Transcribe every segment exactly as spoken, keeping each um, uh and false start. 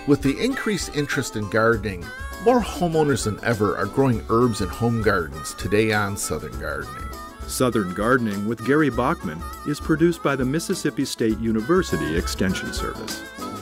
With the increased interest in gardening, more homeowners than ever are growing herbs in home gardens today on Southern Gardening. Southern Gardening with Gary Bachman is produced by the Mississippi State University Extension Service.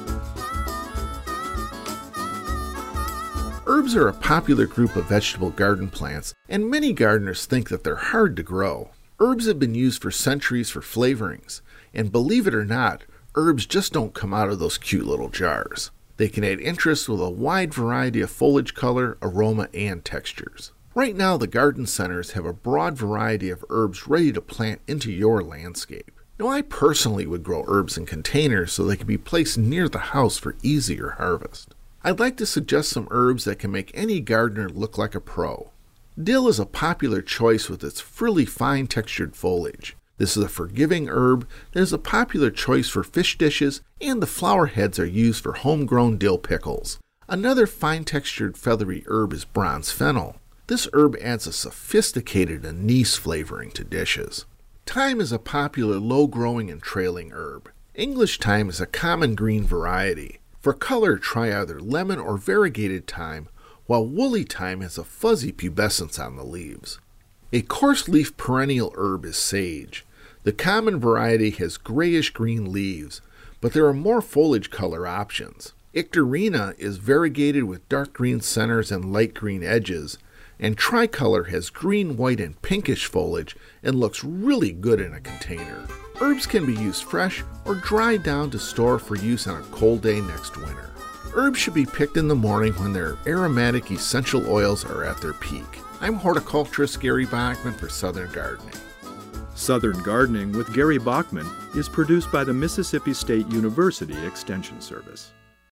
Herbs are a popular group of vegetable garden plants, and many gardeners think that they're hard to grow. Herbs have been used for centuries for flavorings, and believe it or not, herbs just don't come out of those cute little jars. They can add interest with a wide variety of foliage color, aroma, and textures. Right now, the garden centers have a broad variety of herbs ready to plant into your landscape. Now, I personally would grow herbs in containers so they can be placed near the house for easier harvest. I'd like to suggest some herbs that can make any gardener look like a pro. Dill is a popular choice with its frilly, fine-textured foliage. This is a forgiving herb that is a popular choice for fish dishes, and the flower heads are used for homegrown dill pickles. Another fine-textured feathery herb is bronze fennel. This herb adds a sophisticated anise flavoring to dishes. Thyme is a popular low-growing and trailing herb. English thyme is a common green variety. For color, try either lemon or variegated thyme, while woolly thyme has a fuzzy pubescence on the leaves. A coarse-leaf perennial herb is sage. The common variety has grayish-green leaves, but there are more foliage color options. Icterina is variegated with dark green centers and light green edges, and tricolor has green, white, and pinkish foliage and looks really good in a container. Herbs can be used fresh or dried down to store for use on a cold day next winter. Herbs should be picked in the morning when their aromatic essential oils are at their peak. I'm horticulturist Gary Bachman for Southern Gardening. Southern Gardening with Gary Bachman is produced by the Mississippi State University Extension Service.